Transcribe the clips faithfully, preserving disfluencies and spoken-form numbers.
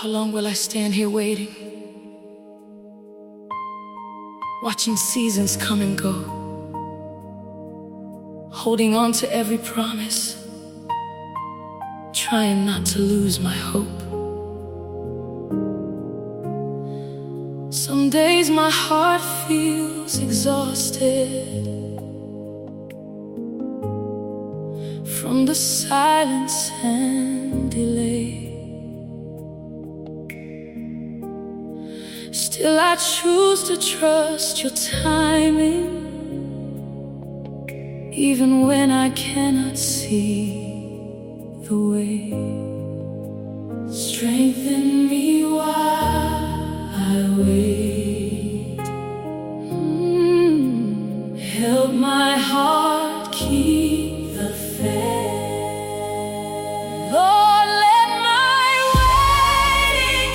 How long will I stand here waiting, watching seasons come and go, holding on to every promise, trying not to lose my hope? Some days my heart feels exhausted from the silence and delay. Still I choose to trust your timing, even when I cannot see the way. Strengthen me while I wait. mm, Help my heart keep the faith. Lord, let my waiting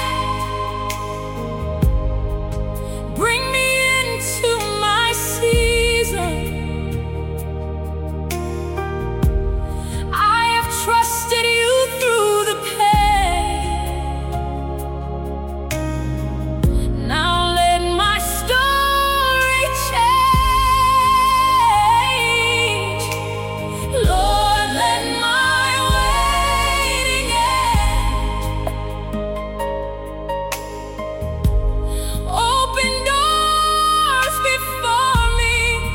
end bring me into my season. I have trusted you through the pain. Now let my story change. Lord, let my waiting end open doors before me.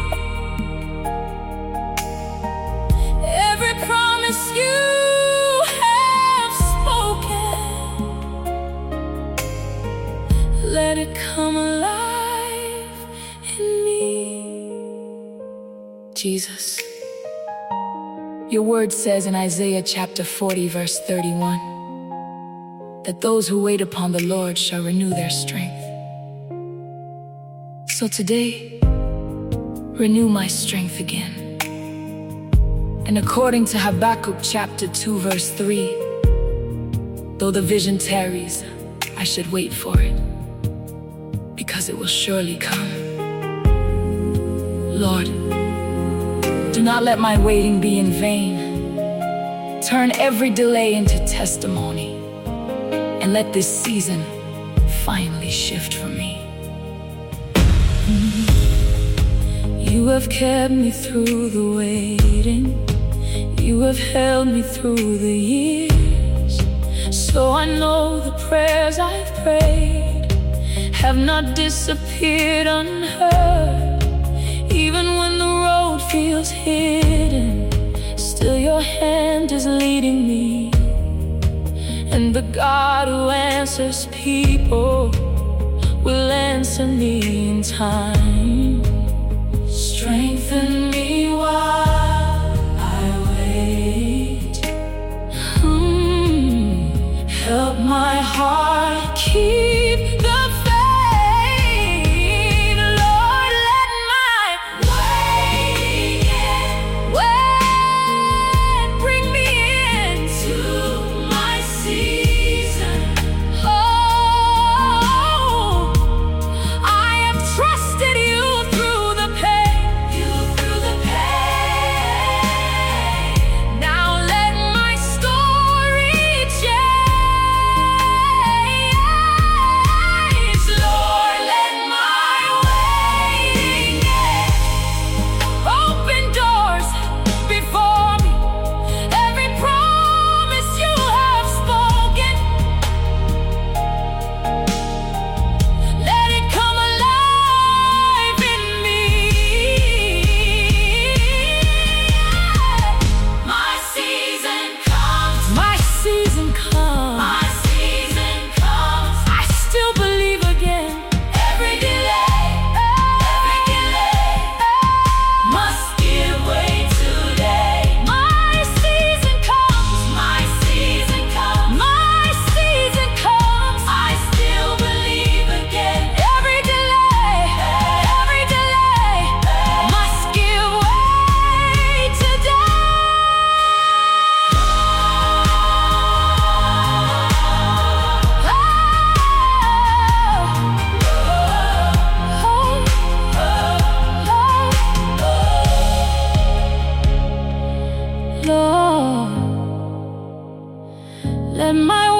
Every promise you have spoken, let it come alive in me. Jesus, your word says in Isaiah chapter forty verse thirty-one that those who wait upon the Lord shall renew their strength. So today, renew my strength again. And according to Habakkuk chapter two verse three, though the vision tarries, I should wait for it, because it will surely come. Lord, do not let my waiting be in vain. Turn every delay into testimony, and let this season finally shift for me. You have kept me through the waiting. You have held me through the years. So I know the prayers I've prayed have not disappeared unheard. Even when the road feels hidden, still your hand is leading me. And the God who answers people will answer me in time. Strengthen me while I wait. mm, Help my heart keep the faith. Lord, let my waiting wait bring me into my season. Oh, I have trusted you through the pain. You through the pain. Now let my story change. Lord, let my waiting end open doors before me. Every promise you have spoken, let it come alive in me. My season comes. My season comes. My season comes. I still believe again. Every delay, every delay must give way today. My season comes. My season comes. My season comes. I still believe again. Every delay, every delay must give way today. Lord, let my